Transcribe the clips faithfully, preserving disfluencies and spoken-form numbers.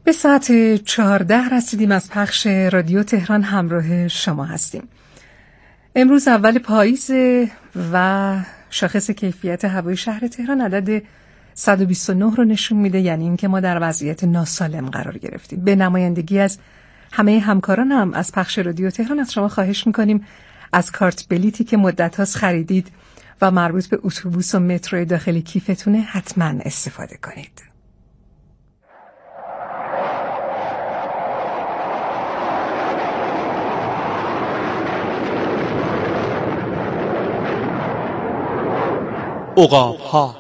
به ساعت چهارده رسیدیم از پخش رادیو تهران، همراه شما هستیم. امروز اول پاییز و شاخص کیفیت هوای شهر تهران عدد صد و بیست و نه رو نشون میده، یعنی این که ما در وضعیت ناسالم قرار گرفتیم. به نمایندگی از همه همکاران هم از پخش رادیو تهران از شما خواهش میکنیم از کارت بلیتی که مدت هاست خریدید و مربوط به اتوبوس و مترو داخل کیفتونه حتما استفاده کنید. عقاب‌ها.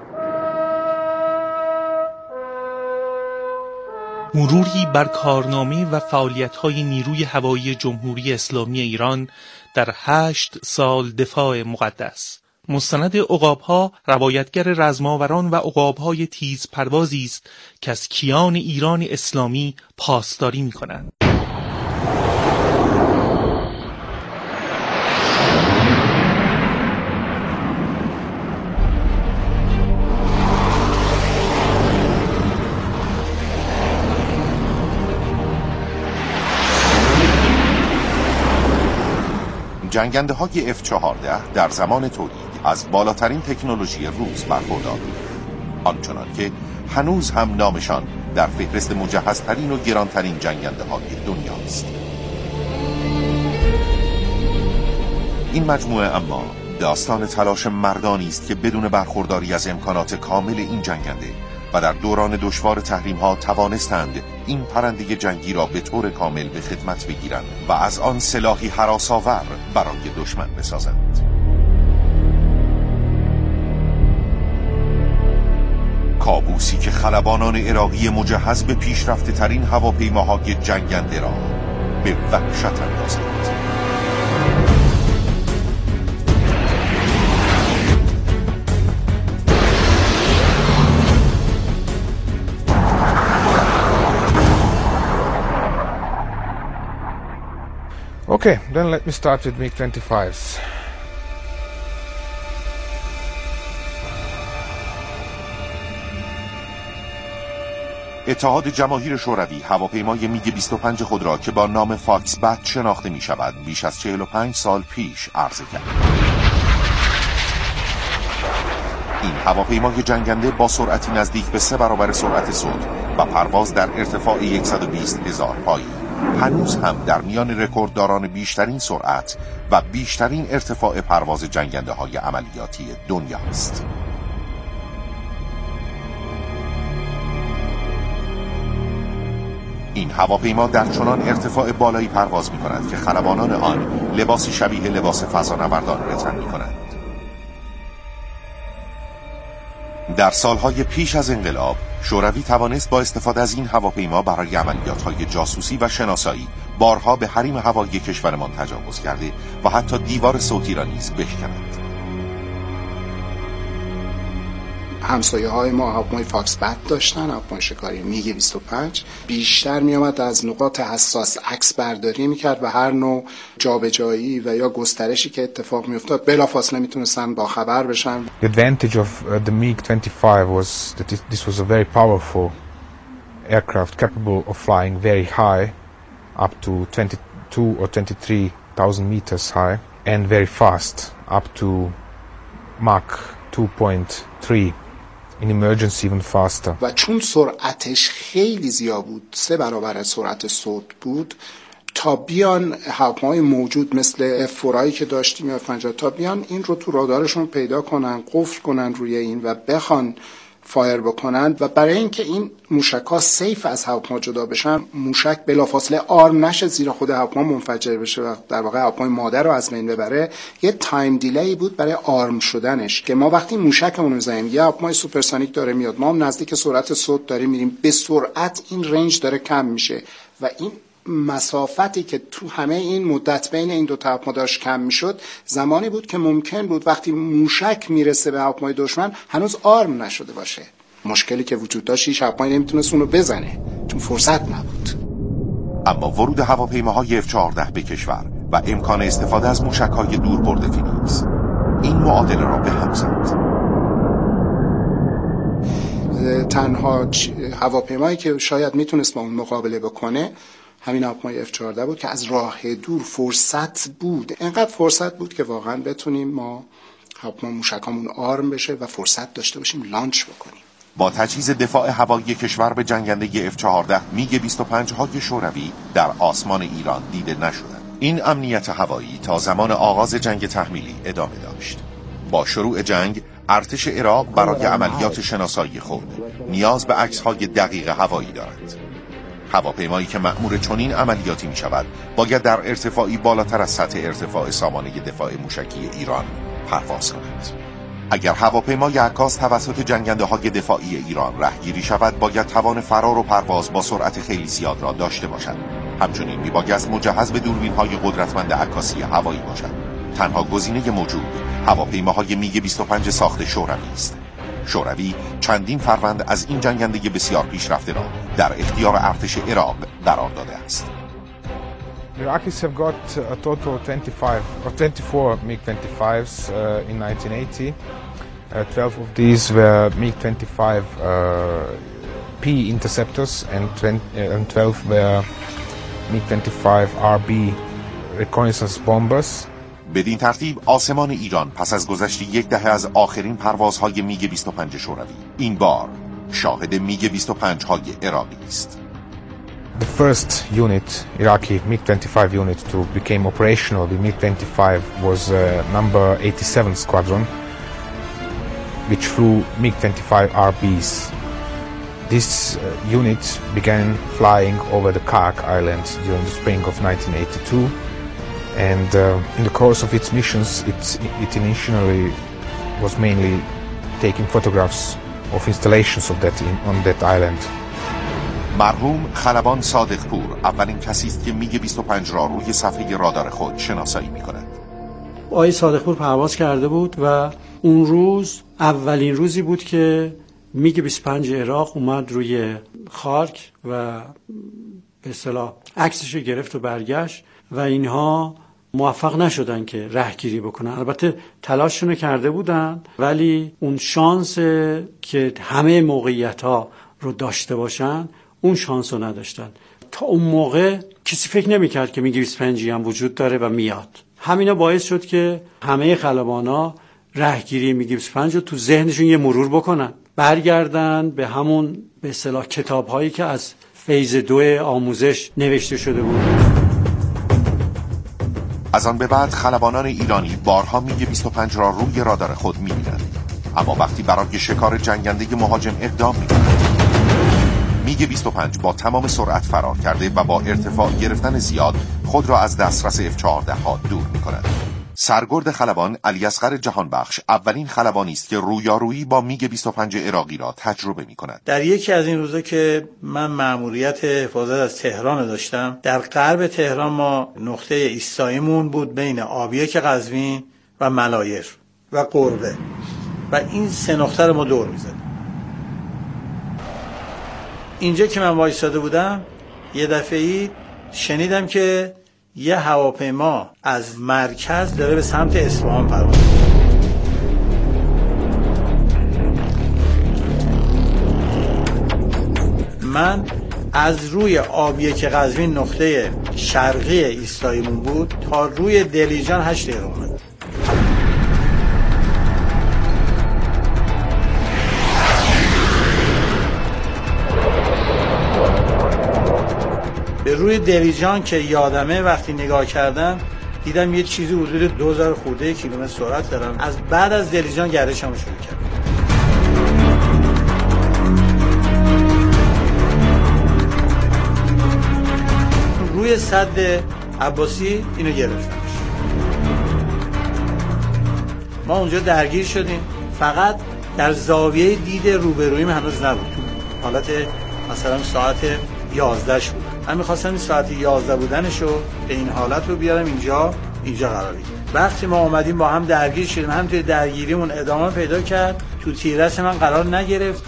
مروری بر کارنامه و فعالیت‌های نیروی هوایی جمهوری اسلامی ایران در هشت سال دفاع مقدس. مستند عقاب‌ها روایتگر رزماوران و عقاب‌های تیز پروازی است که از کیان ایران اسلامی پاسداری می‌کنند. جنگنده های اف چهارده در زمان تولید از بالاترین تکنولوژی روز برخوردار بود، آنچنان که هنوز هم نامشان در فهرست مجهزترین و گرانترین جنگنده های دنیاست. این مجموعه اما داستان تلاش مردانی است که بدون برخورداری از امکانات کامل این جنگنده و در دوران دشوار تحریم ها توانستند این پرنده جنگی را به طور کامل به خدمت بگیرند و از آن سلاحی هراس‌آور برای دشمن بسازند. کابوسی که خلبانان عراقی مجهز به پیشرفته ترین هواپیماهای جنگنده را به وحشت اندازد. Okay, then let me start with میگ بیست و پنج. اتحاد جماهیر شوروی هواپیمای میگ بیست و پنج خود را که با نام فاکس بت شناخته می شود بیش از چهل و پنج سال پیش عرضه کرد. این هواپیمای جنگنده با سرعتی نزدیک به سه برابر سرعت صوت و پرواز در ارتفاع صد و بیست هزار پایی هنوز هم در میان رکوردداران بیشترین سرعت و بیشترین ارتفاع پرواز جنگنده های عملیاتی دنیا است. این هواپیما در چنان ارتفاع بالایی پرواز می کند که خلبانان آن لباسی شبیه لباس فضانوردان را تن می کنند. در سالهای پیش از انقلاب شوروی توانست با استفاده از این هواپیما برای عملیات‌های جاسوسی و شناسایی بارها به حریم هوایی کشورمان تجاوز کرده و حتی دیوار صوتی را نیز بشکند. همسایه های ما هواپیمای فاکس بت داشتن، هواپیمای شکاری میگ بیست و پنج بیشتر می آمد از نقاط حساس عکس برداری می کرد و هر نوع جابجایی و یا گسترشی که اتفاق می افتاد بلافاصله می تونستن با خبر بشن. The advantage of uh, the میگ بیست و پنج was that it, this was a very powerful aircraft capable of flying very high up to twenty-two or twenty-three thousand meters high and very fast up to Mach two point three. in emergency even faster. و چون سرعتش خیلی زیاد بود، سه برابر از سرعت صوت بود، تا بیان هواپیمای موجود مثل اف فورایی که داشتیم یا اف پنجاه تا بیان این رو تو رادارشون پیدا کنن، قفل کنن روی این و بخوان فایر بکنند و برای اینکه این موشک‌ها سیف از هواپیما جدا بشن، موشک بلافاصله آرم نشه زیر خود هواپیما منفجر بشه و در واقع هواپیمای مادر رو از بین ببره، یه تایم دیلی بود برای آرم شدنش که ما وقتی موشکمون رو می‌زنیم یه هواپیمای سوپرسونیک داره میاد، ما هم نزدیک سرعت صوت داریم میریم، به سرعت این رنج داره کم میشه و این مسافتی که تو همه این مدت بین این دو تا هواپیما داشت کم میشد، زمانی بود که ممکن بود وقتی موشک میرسه به هواپیمای دشمن هنوز آرم نشده باشه. مشکلی که وجود داشت هیچ هواپیمایی نمیتونست اون رو بزنه چون فرصت نبود. اما ورود هواپیماهای اف چهارده به کشور و امکان استفاده از موشک‌های دوربرد فینیکس این معادله را به هم زد. تنها هواپیمایی که شاید میتونست با اون مقابله بکنه همین هواپیمای اف چهارده بود که از راه دور فرصت بود، انقدر فرصت بود که واقعا بتونیم ما هواپیما موشکامون آرم بشه و فرصت داشته باشیم لانچ بکنیم. با تجهیز دفاع هوایی کشور به جنگنده اف چهارده میگ بیست و پنج های شوروی در آسمان ایران دیده نشدند. این امنیت هوایی تا زمان آغاز جنگ تحمیلی ادامه داشت. با شروع جنگ ارتش عراق برای عملیات شناسایی خود نیاز به عکس‌های دقیق هوایی دارد. هواپیمایی که مأمور چنین عملیاتی می شود باید در ارتفاعی بالاتر از سطح ارتفاع سامانه دفاع موشکی ایران پرواز کند. اگر هواپیمای عکاس توسط جنگنده های دفاعی ایران رهگیری شود باید توان فرار و پرواز با سرعت خیلی زیاد را داشته باشد. همچنین می باید مجهز به دوربین های قدرتمند عکاسی هوایی باشد. تنها گزینه موجود هواپیماهای میگ بیست و پنج ساخت شوروی است. شوروی چندین فروند از این جنگنده بسیار پیشرفته را در اختیار ارتش عراق قرار داده است. Iraqis have got a total of twenty-five or twenty-four mig twenty-fives uh, in nineteen eighty. Uh, twelve of these were mig twenty-five uh, P interceptors and, twenty, uh, and twelve were mig twenty-five R B reconnaissance bombers. بدین ترتیب آسمان ایران پس از گذشت یک دهه از آخرین پروازهای میگ بیست و پنج شوروی این بار شاهد میگ بیست و پنج های عراقی است. The first unit, Iraqi mig twenty-five unit to become operational with mig twenty-five was uh, number eighty-seven Squadron, which flew mig twenty-five R Bs. This uh, unit began flying over the Kark Island during the spring of nineteen eighty-two. And uh, in the course of its missions, it, it initially was mainly taking photographs of installations of that in, on that island. مرحوم خلبان صادق پور اولین کسی است که میگ بیست و پنج را روی صفحه رادار خود شناسایی می‌کند. آقای صادق پور پرواز کرده بود و اون روز اولین روزی بود که میگ بیست و پنج عراق اومد روی خاک و به اصطلاح عکسش رو گرفت و برگشت و اینها موفق نشدن که رهگیری بکنن. البته تلاششون کرده بودن ولی اون شانس که همه موقعیت‌ها رو داشته باشن اون شانس رو نداشتن. تا اون موقع کسی فکر نمی‌کرد که میگ بیست و پنج هم وجود داره و میاد. همینا باعث شد که همه خلبانا رهگیری میگ بیست و پنج رو تو ذهنشون یه مرور بکنن، برگردن به همون به اصطلاح کتاب‌هایی که از فیز دو آموزش نوشته شده بود. از آن به بعد خلبانان ایرانی بارها میگ بیست و پنج را روی رادار خود می‌بینند، اما وقتی برای شکار جنگنده مهاجم اقدام می‌کنند میگ بیست و پنج با تمام سرعت فرار کرده و با ارتفاع گرفتن زیاد خود را از دسترس اف چهارده ها دور می‌کند. سرگرد خلبان علی اصغر جهانبخش اولین خلبانی است که رویارویی با میگ بیست و پنج عراقی را تجربه می‌کند. در یکی از این روزا که من مأموریت حفاظت از تهران داشتم، در غرب تهران ما نقطه ایستاییمون بود بین آبیک قزوین و ملایر و قربه و این سه نقطه رو ما دور می‌زدیم. اینجا که من وایساده بودم یه دفعه‌ای شنیدم که یه هواپیما از مرکز داره به سمت اصفهان پرواز می‌کنه. من از روی آبیه که قزوین نقطه شرقی ایستاییمون بود تا روی دلیجان هشت دقیقه اومد. به روی دلیجان که یادمه وقتی نگاه کردم دیدم یه چیزی حدود دو هزار خورده کیلومتر سرعت دارم. از بعد از دلیجان گردشمو شروع کردم. روی سد عباسی اینو گرفتمش. ما اونجا درگیر شدیم، فقط در زاویه دید روبرویم هنوز نبود، تو حالت مثلا ساعت یازده ش بود. من میخواستم این ساعت یازده بودنشو به این حالت رو بیارم اینجا اینجا قرار بگیرم. وقتی ما اومدیم با هم درگیر شدیم، هم توی درگیریمون ادامه پیدا کرد، تو تیررس من قرار نگرفت.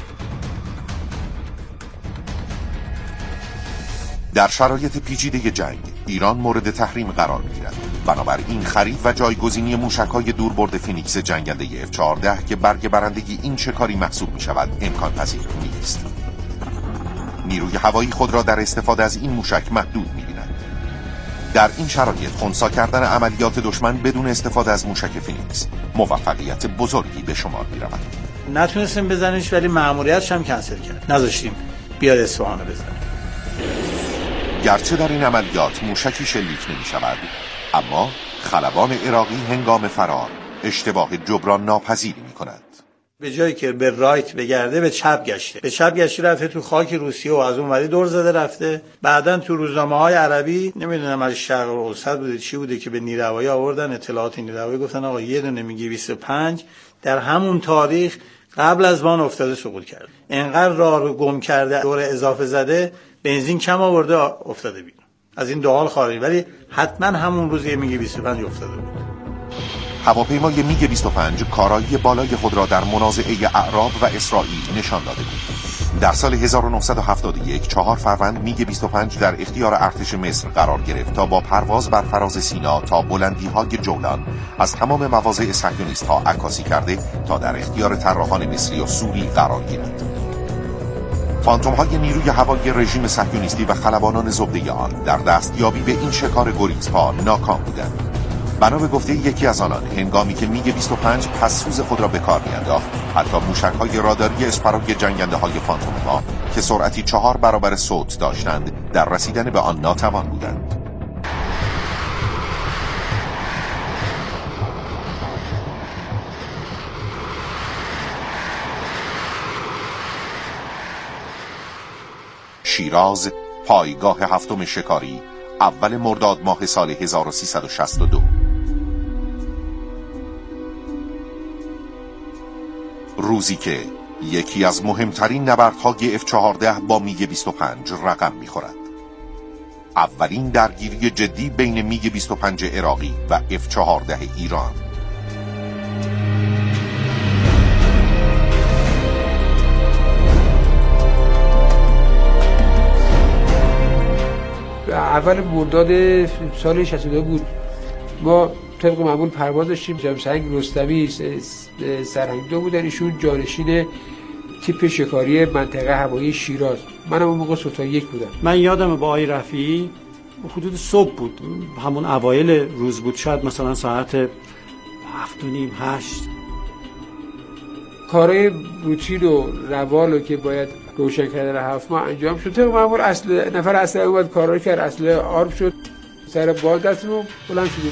در شرایط پیچیده جنگ ایران مورد تحریم قرار میگیرد. بنابراین خرید و جایگزینی موشک‌های دوربرد فینیکس جنگنده اف چهارده که برگ برندگی این شکاری محسوب می‌شود امکان پذیر نیست. نیروی هوایی خود را در استفاده از این موشک محدود می‌بیند. در این شرایط خنثی کردن عملیات دشمن بدون استفاده از موشک فینیکس موفقیت بزرگی به شمار می‌رود. نتونستیم بزنیش ولی مأموریتش هم کنسل کرد. نذاشتیم بیاد اصفهان رو بزنه. گرچه در این عملیات موشکی شلیک نمی‌شود، اما خلبان عراقی هنگام فرار اشتباه جبران ناپذیری می‌کند. به جایی که به رایت بگرده به چپ گشته. به چپ گشته رفته تو خاک روسیه و از اون وری دور زده رفته. بعدن تو روزنامه‌های عربی نمیدونم از شرق الاوسط بوده چی بوده که به نیروهایی آوردن اطلاعات نیروهایی گفتن آقا یه دونه میگی بیست و پنج در همون تاریخ قبل از وان افتاده سقوط کرده. انقدر راه رو گم کرده دور اضافه زده بنزین کم آورده افتاده بیرون. از این دو حال خارجی ولی حتما همون روز یه میگی بیست و پنج افتاده بود. هواپیمای میگ بیست و پنج کارایی بالای خود را در منازعه اعراب و اسرائیل نشان داده بود. در سال هزار و نهصد و هفتاد و یک چهار فروند میگ بیست و پنج در اختیار ارتش مصر قرار گرفت تا با پرواز بر فراز سینا تا بلندی‌های جولان از تمام مواضع صهیونیست‌ها عکاسی کرده تا در اختیار طراحان مصری و سوری قرار گیرد. فانتوم‌های نیروی هوایی رژیم صهیونیستی و خلبانان زبده آن در دستیابی به این شکار گریزپا ناکام بودند. بنا به گفته یکی از آنان هنگامی که میگ بیست و پنج پسسوز خود را به کار می‌انداخت، حتی موشک‌های راداری اسپراگ جنگنده‌های فانتوم‌ها که سرعتی چهار برابر صوت داشتند در رسیدن به آن ناتوان بودند. شیراز، پایگاه هفتم شکاری، اول مرداد ماه سال هزار و سیصد و شصت و دو. روزی که یکی از مهمترین نبردهای اف چهارده با میگ بیست و پنج رقم می‌خورد. اولین درگیری جدی بین میگ بیست و پنج عراقی و اف چهارده ایران. اول مرداد سال شصت و دو بود. ما طبق معمول پرواز داشتیم. جمسنگ رستمی سرهنگ دو بودن، ایشون جانشین تیپ شکاری منطقه هوایی شیراز. منم اون موقع سوتا یک بودم. من یادم با آقای رفیعی حدود صبح بود، همون اوایل روز بود، شاید مثلا ساعت هفت و نیم هشت. کارهای روتین و روالو که باید روشن کردن هفت ماه انجام شد. طبق معمول اصل نفر اصل اومد کارا کرد، اصل آرم شد، سر بال دستمو بلند شدیم.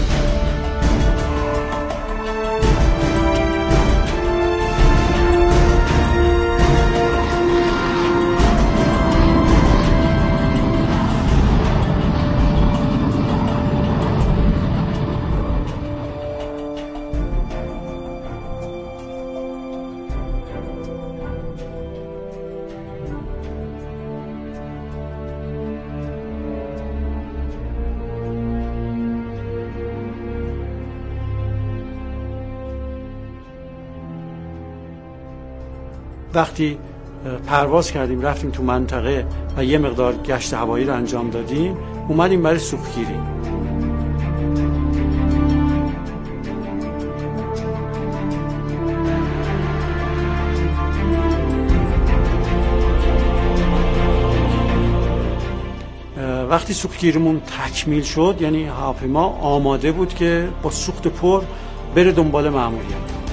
وقتی پرواز کردیم رفتیم تو منطقه و یه مقدار گشت هوایی رو انجام دادیم، اومدیم برای سوختگیری. وقتی سوختگیریمون تکمیل شد، یعنی هواپیما آماده بود که با سوخت پر بره دنبال مأموریت.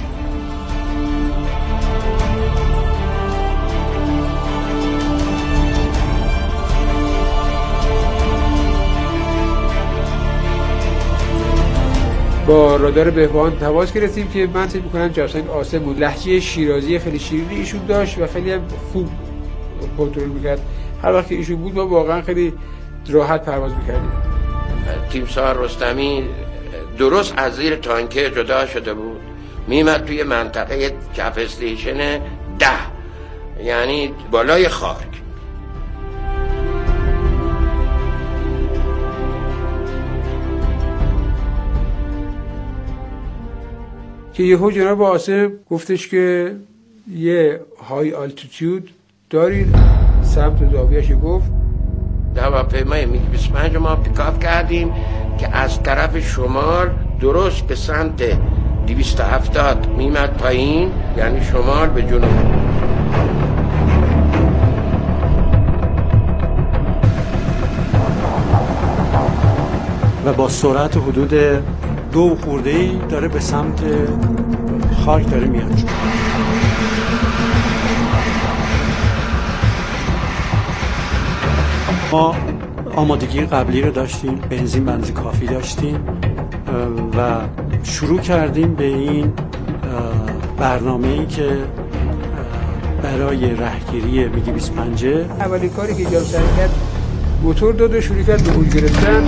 با رادار بهبهان تماس گرفتیم که من فکر می‌کنم جمسنگ آسم بود. لهجه شیرازی خیلی شیرینی ایشون داشت و خیلی هم خوب کنترل می‌کرد. هر وقت که ایشون بود ما واقعا خیلی راحت پرواز می‌کردیم. تیمسار رستمی درست از زیر تانکر جدا شده بود، میمد توی منطقه کف استیشن ده، یعنی بالای خاک. که یهو جناب آسم گفتش که یه های آلتیتیود دارید، سمت زاویه‌اش گفت هواپیمای میگ بیست و پنج ما پیکاپ کردیم که از طرف شمال درست به سمت دویست و هفتاد میمد پایین، یعنی شمال به جنوب. و با سرعت حدود دو خورده‌ای داره به سمت خاک داره میاد. ما آمادگی قبلی رو داشتیم، بنزین بنزین کافی داشتیم و شروع کردیم به این برنامه‌ای که برای رهگیری میگی بیست و پنج. اولین کاری که جام سعی کرد موتور داد و شروع کرد به اوج گرفتن.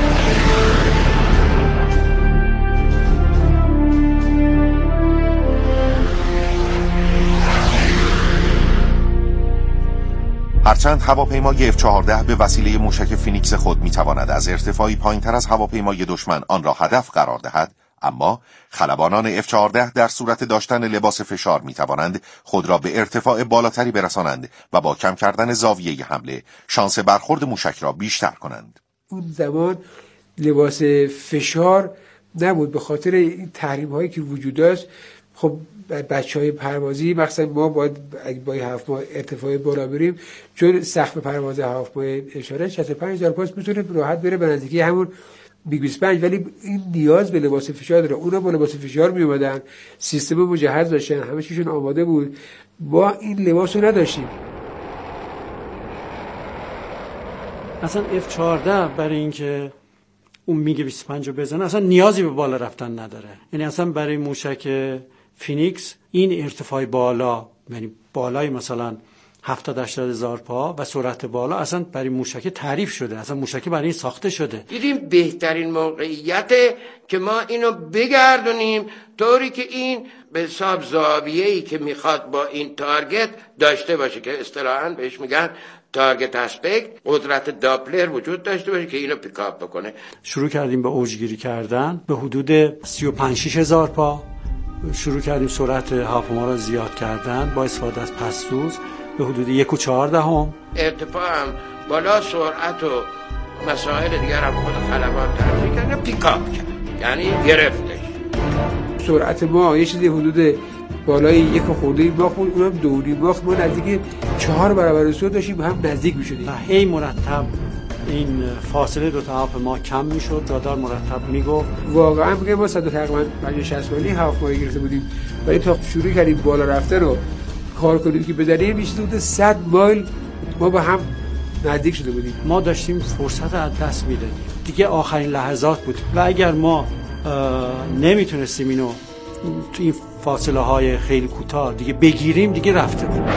هرچند هواپیمای اف چهارده به وسیله موشک فینیکس خود میتواند از ارتفاعی پایینتر از هواپیمای دشمن آن را هدف قرار دهد، اما خلبانان اف چهارده در صورت داشتن لباس فشار میتوانند خود را به ارتفاع بالاتری برسانند و با کم کردن زاویه حمله شانس برخورد موشک را بیشتر کنند. اون زمان لباس فشار نبود به خاطر این تحریم هایی که وجود داشت. خب بچه های پروازی مخصوصا ما باید با هواپیما ارتفاع بالا بریم، چون سقف پرواز هواپیمای اشاره شصت و پنج هزار پاست میتونه راحت بره به نزدیکی همون بیگ بیست و پنج، ولی این نیاز به لباس فشار داره. اونا با لباس فشار می اومدن، سیستم مجهز داشتن، همه چیشون آماده بود، با این لباس رو نداشتیم. اصلا اف چهارده برای اینکه اون میگ بیست و پنج رو بزنه اصلا نیازی به بالا رفتن نداره. یعنی اصلا برای موشک فینیکس این ارتفاع بالا، یعنی بالای مثلا هفتاد هشتاد هزار پا و سرعت بالا اصلا برای موشک تعریف شده، اصلا موشک برای این ساخته شده. دیدیم بهترین موقعیته که ما اینو بگردونیم طوری که این به حساب زاویه‌ای که میخواد با این تارگت داشته باشه، که اصطلاحاً بهش میگن تارگت اسپکت، قدرت داپلر وجود داشته باشه که اینو پیکاپ بکنه. شروع کردیم به اوجگیری کردن به حدود سی و پنج شش هزار پا. شروع کردیم سرعت هواپیما را زیاد کردن با استفاده از پستوز به حدود یک و چهار دهم. ارتفاع هم بالا، سرعت و مسائل دیگر هم خود خلبان ترفیع کردن، پیکاپ کرد، یعنی گرفتش. سرعت ما یه چیزی حدود بالای یک خورده ما خود اونم دوری باخت، ما نزدیک چهار برابر صورت داشتیم، هم نزدیک میشدیم و هی مرتب این فاصله دو تا هواپیما کم میشد، رادار مرتب میگفت. واقعا میگم ما صد تقریبا پنجاه شصت مایلی هواپیما گرفته بودیم، ولی تا شروع کردیم بالا رفتن و کار کنیم که بزنیم میشه حدود صد مایل ما با هم نزدیک شده بودیم. ما داشتیم فرصت از دست میدادیم، دیگه آخرین لحظات بود و اگر ما نمیتونستیم اینو تو این فاصله های خیلی کوتاه دیگه بگیریم دیگه رفته بود.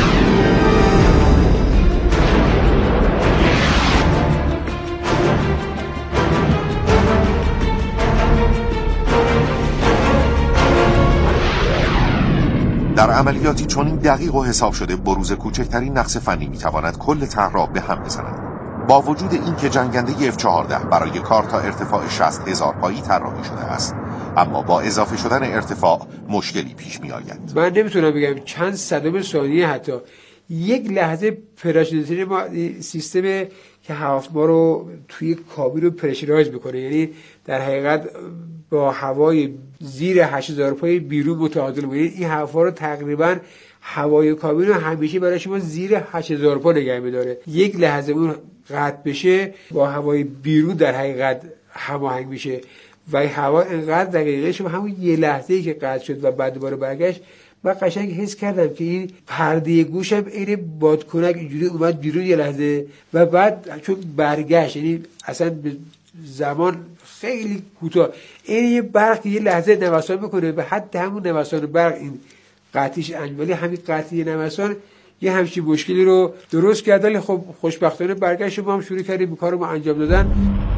در عملیاتی چنین دقیق و حساب شده بروز کوچکترین نقص فنی میتواند کل طرح را به هم بزند. با وجود این که جنگنده اف چهارده برای کار تا ارتفاع شصت هزار پایی طراحی شده است، اما با اضافه شدن ارتفاع مشکلی پیش می آید. من نمیتونم بگم چند صدم ثانیه، حتی یک لحظه پرشریزه ما سیستم که هواپیما رو توی کابین رو پرشرایز بکنه، یعنی در حقیقت با هوای زیر هشت هزار پای بیرون متعادل بود. این هوا رو تقریبا هوای کابین رو همیشه برای شما زیر هشت هزار پا نگه می‌داره. یک لحظه اون قطع بشه با هوای بیرون در حقیقت هماهنگ میشه و هوا انقدر دقیقه شما همون یه لحظه‌ای که قطع شد و بعد دوباره برگشت، من قشنگ حس کردم که این پرده گوشم این بادکنک اینجوری اومد بیرون یه لحظه و بعد چون برگشت، یعنی اصلا به زمان خیلی کوتاه این یه برق یه لحظه نوسان میکنه و حتی همون نوسان برق این قطعیش انجام، همین قطعی نوسان یه همچین مشکلی رو درست کرد. ولی خب خوشبختانه برگشت ما هم شروع کردیم کارو ما انجام دادن.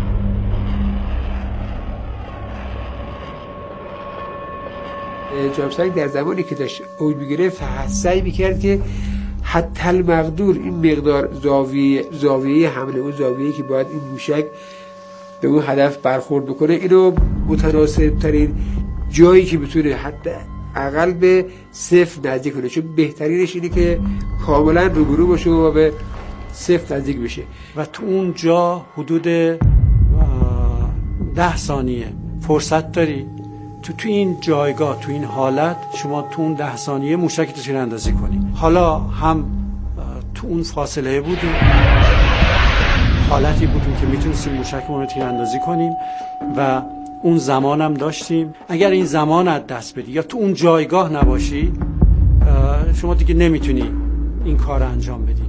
جناب سنگ در زمانی که داشت اوج میگرفت سعی میکرد که حتی المقدور این مقدار زاویه زاویه حمله، اون زاویه‌ای که باید این موشک به اون هدف برخورد بکنه، اینو متناسب ترین جایی که بتونه حتی اقل به صفر نزدیک کنه، چون بهترینش اینه که کاملا روبرو باشه و به صفر نزدیک بشه و تو اون جا حدود ده ثانیه فرصت داری تو تو این جایگاه، تو این حالت شما تو اون ده ثانیه موشک تو تیر اندازی کنی. حالا هم تو اون فاصله بودیم، حالتی بودیم که میتونستیم موشکمون رو تیر اندازی کنیم و اون زمان هم داشتیم. اگر این زمان از دست بدی یا تو اون جایگاه نباشی شما دیگه نمیتونی این کار انجام بدی.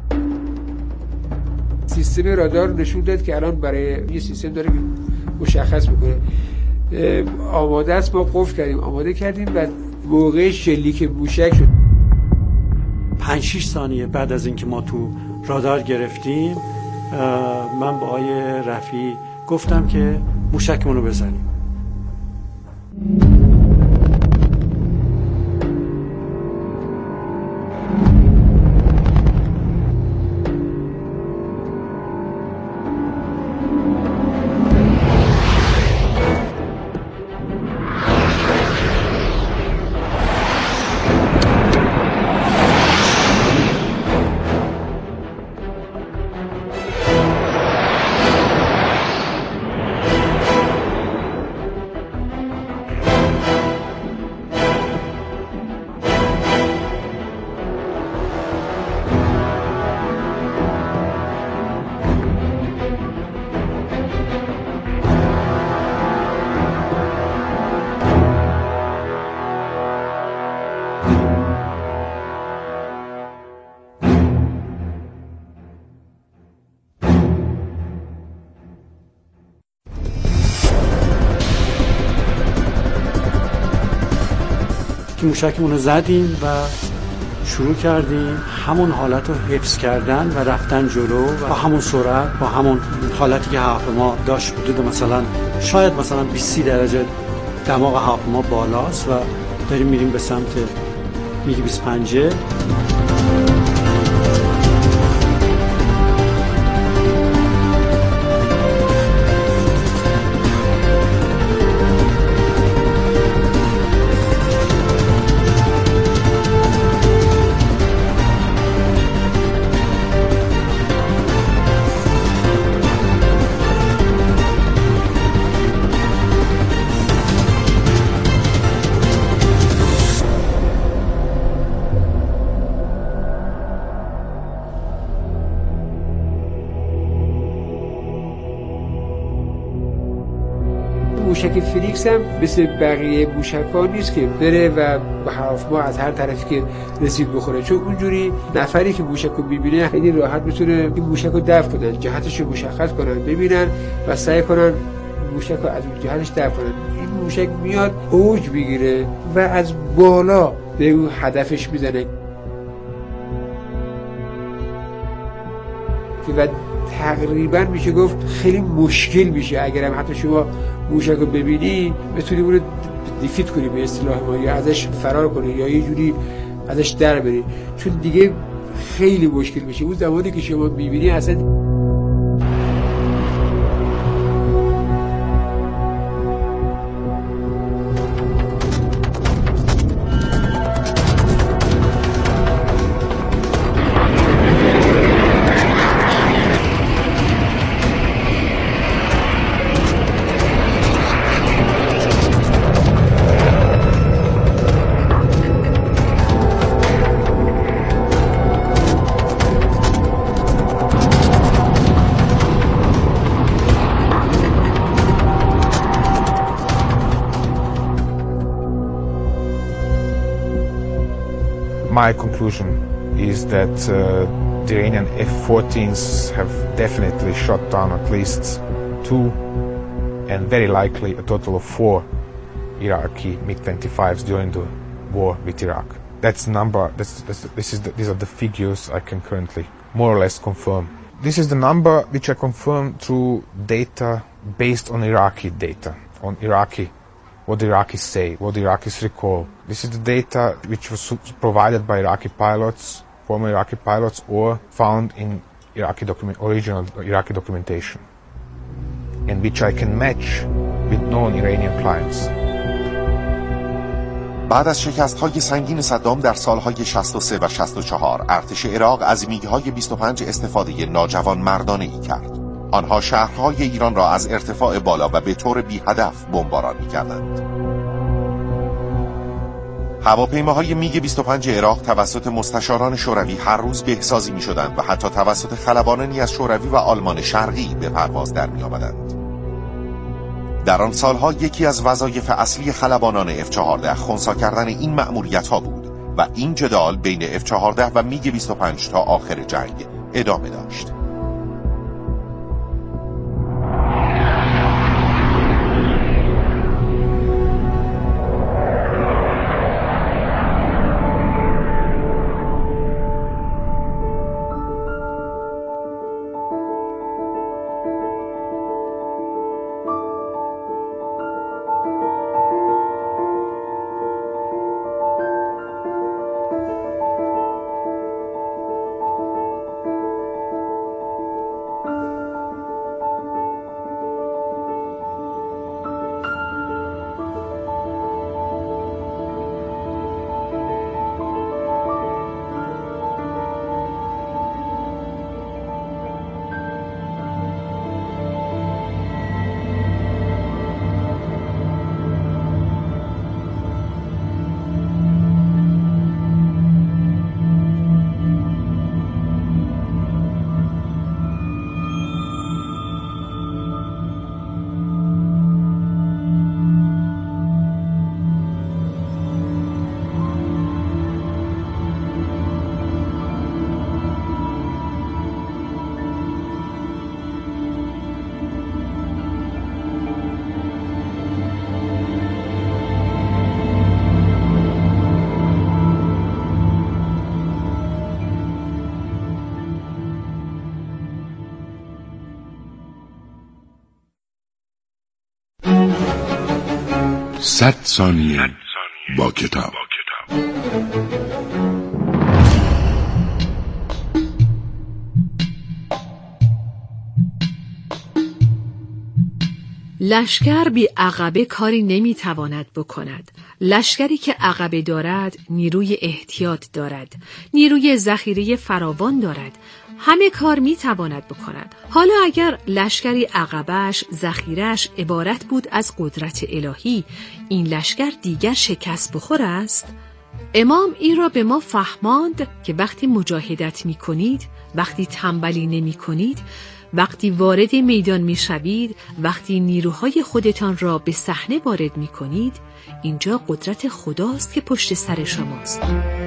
سیستم رادار نشون داد که الان برای یه سیستم داره که مشخص میکنه آماده است. ما قفل کردیم، آماده کردیم و موقع شلیک موشک شد. پنج شش ثانیه بعد از اینکه ما تو رادار گرفتیم من با آقای رفیع گفتم که موشکمون رو بزنیم. که موشکمون رو زدیم و شروع کردیم همون حالت رو حفظ کردن و رفتن جلو و با همون سرعت، با همون حالتی که هواپیما داشت، حدود مثلا شاید مثلا بیست درجه دماغ هواپیما بالاست و داریم میریم به سمت میگ بیست و پنج. موشک فلیکس هم مثل بقیه موشک‌ها نیست که بره و به هواپیما از هر طرفی که رسید بخوره، چون اونجوری نفری که موشک رو ببینه خیلی راحت میتونه این موشک رو دفع کنن، جهتش رو مشخص کنن، ببینن و سعی کنن موشک رو از اون جهتش دفع کنن. این موشک میاد اوج بگیره و از بالا به اون هدفش میزنه و تقریبا میشه گفت خیلی مشکل میشه اگر هم حتی شما موشک رو ببینی بتونی اون رو دیفیت کنی به اصطلاح ما، یا ازش فرار کنی یا یه جوری ازش در بری، چون دیگه خیلی مشکل میشه. اون زمانی که شما میبینی اصلا My conclusion is that uh, the Iranian F fourteens have definitely shot down at least two and very likely a total of four Iraqi MiG twenty-fives during the war with Iraq. That's the number, that's, that's, this is the, these are the figures I can currently more or less confirm. This is the number which I confirm through data based on Iraqi data, on Iraqi what the Iraqis say, what the Iraqis recall. This is the data which was provided by Iraqi pilots, former Iraqi pilots, or found in Iraqi document, original Iraqi documentation, and which I can match with known Iranian clients. بعد از شکست‌های سنگین صدام در سالهای شصت و سه و شصت و چهار ارتش عراق از میگ‌های بیست و پنج استفاده ناجوان مردانه‌ای کرد. آنها شهرهای ایران را از ارتفاع بالا و به طور بی هدف بمباران می‌کردند. هواپیماهای میگ بیست و پنج عراق توسط مستشاران شوروی هر روز بهسازی می‌شدند و حتی توسط خلبانانی از شوروی و آلمان شرقی به پرواز در می‌آمدند. در آن سالها یکی از وظایف اصلی خلبانان اف چهارده خنثی کردن این مأموریت‌ها بود و این جدال بین اف چهارده و میگ بیست و پنج تا آخر جنگ ادامه داشت. صد ثانیه با کتاب. لشکر بی عقبه کاری نمیتواند بکند. لشکری که عقبه دارد نیروی احتیاط دارد، نیروی ذخیره فراوان دارد، همه کار میتواند بکند. حالا اگر لشکری عقبش، ذخیره‌اش عبارت بود از قدرت الهی، این لشکر دیگر شکست بخور است؟ امام این را به ما فهماند که وقتی مجاهدت میکنید، وقتی تنبلی نمی کنید، وقتی وارد میدان می شوید، وقتی نیروهای خودتان را به صحنه وارد می کنید، اینجا قدرت خداست که پشت سر شماست.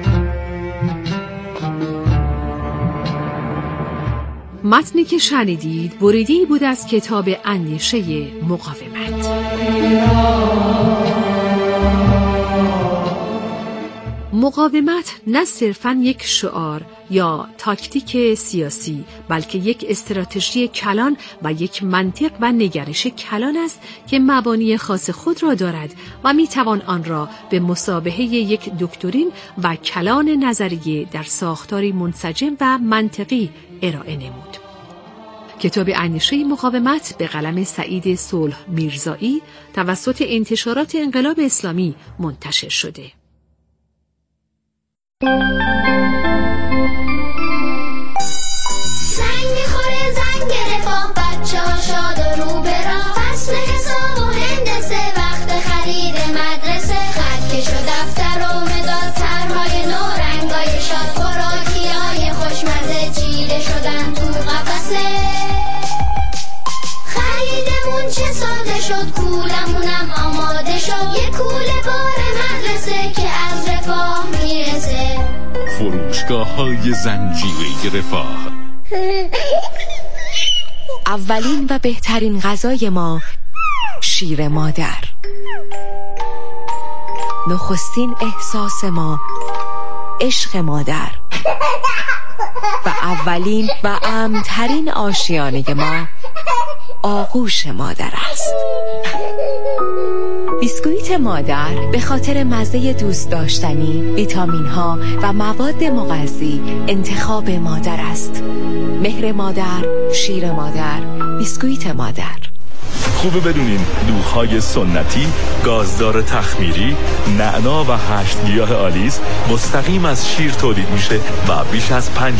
متنی که شنیدید بریده‌ای بود از کتاب اندیشه مقاومت. مقاومت نه صرفاً یک شعار یا تاکتیک سیاسی، بلکه یک استراتژی کلان و یک منطق و نگرش کلان است که مبانی خاص خود را دارد و میتوان آن را به مثابحه یک دکترین و کلان نظریه در ساختاری منسجم و منطقی ارائه نمود. کتاب اندیشه مقاومت به قلم سعید صلح میرزایی توسط انتشارات انقلاب اسلامی منتشر شده. زنگ میخوره زنگ رفاه، بچه ها شاد و رو به راه، فصل حساب و هندسه، وقت خرید مدرسه، خط کش و دفتر و مداد، طرحهای نو، رنگای شاد، خوراکی های خوشمزه چیده شدن تو قفسه. خریدمون چه ساده شد، کولمونم آماده شد، یه کوله بار مدرسه که از رفاه میرسه. فروشگاه های زنجیره رفاه. اولین و بهترین غذای ما شیر مادر. نخستین احساس ما عشق مادر. و اولین و امن‌ترین آشیانه ما آغوش مادر است. بیسکویت مادر به خاطر مزه دوست داشتنی، ویتامین ها و مواد مغذی انتخاب مادر است. مهر مادر، شیر مادر، بیسکویت مادر. خوبه بدونین دوغ‌های سنتی، گازدار تخمیری، نعنا و هشت گیاه آلیس مستقیم از شیر تولید میشه و بیش از